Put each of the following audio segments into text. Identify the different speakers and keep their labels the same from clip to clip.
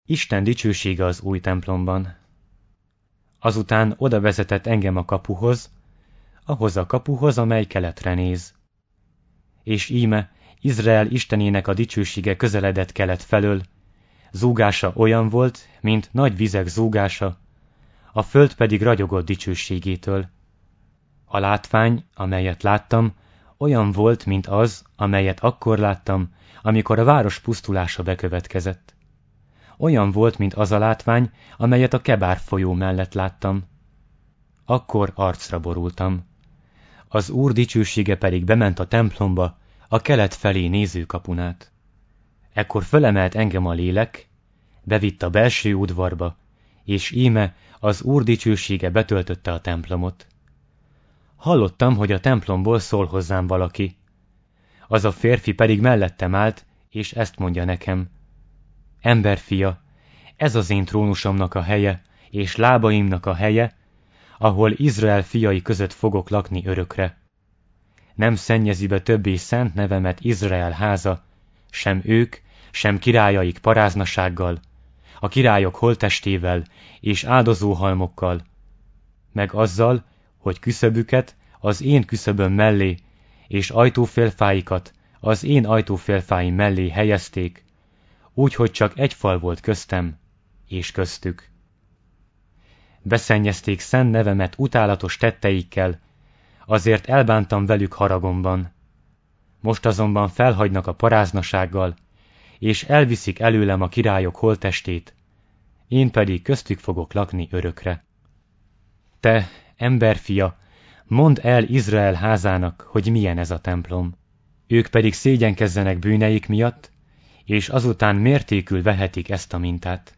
Speaker 1: Isten dicsősége az új templomban. Azután oda vezetett engem a kapuhoz, ahhoz a kapuhoz, amely keletre néz. És íme, Izrael Istenének a dicsősége közeledett kelet felől, zúgása olyan volt, mint nagy vizek zúgása, a föld pedig ragyogott dicsőségétől. A látvány, amelyet láttam, olyan volt, mint az, amelyet akkor láttam, amikor a város pusztulása bekövetkezett. Olyan volt, mint az a látvány, amelyet a Kebár folyó mellett láttam. Akkor arcra borultam. Az Úr dicsősége pedig bement a templomba, a kelet felé néző kapunát. Ekkor fölemelt engem a lélek, bevitt a belső udvarba, és íme az Úr dicsősége betöltötte a templomot. Hallottam, hogy a templomból szól hozzám valaki. Az a férfi pedig mellettem állt, és ezt mondja nekem: Emberfia, ez az én trónusomnak a helye, és lábaimnak a helye, ahol Izrael fiai között fogok lakni örökre. Nem szennyezi be többé szent nevemet Izrael háza, sem ők, sem királyaik paráznasággal, a királyok holttestével és áldozóhalmokkal, meg azzal, hogy küszöbüket az én küszöböm mellé, és ajtófélfáikat az én ajtófélfáim mellé helyezték, úgy, hogy csak egy fal volt köztem, és köztük. Beszennyezték szent nevemet utálatos tetteikkel, azért elbántam velük haragomban. Most azonban felhagynak a paráznasággal, és elviszik előlem a királyok holttestét, én pedig köztük fogok lakni örökre. Te, emberfia, mondd el Izrael házának, hogy milyen ez a templom. Ők pedig szégyenkezzenek bűneik miatt, és azután mértékül vehetik ezt a mintát.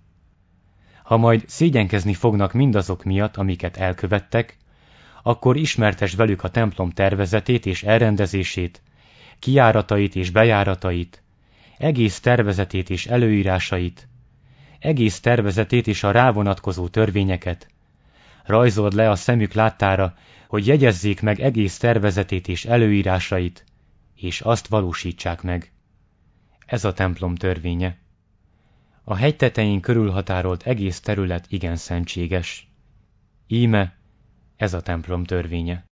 Speaker 1: Ha majd szégyenkezni fognak mindazok miatt, amiket elkövettek, akkor ismertesd velük a templom tervezetét és elrendezését, kijáratait és bejáratait, egész tervezetét és előírásait, egész tervezetét és a rávonatkozó törvényeket. Rajzold le a szemük láttára, hogy jegyezzék meg egész tervezetét és előírásait, és azt valósítsák meg. Ez a templom törvénye. A hegy tetején körülhatárolt egész terület igen szentséges. Íme ez a templom törvénye.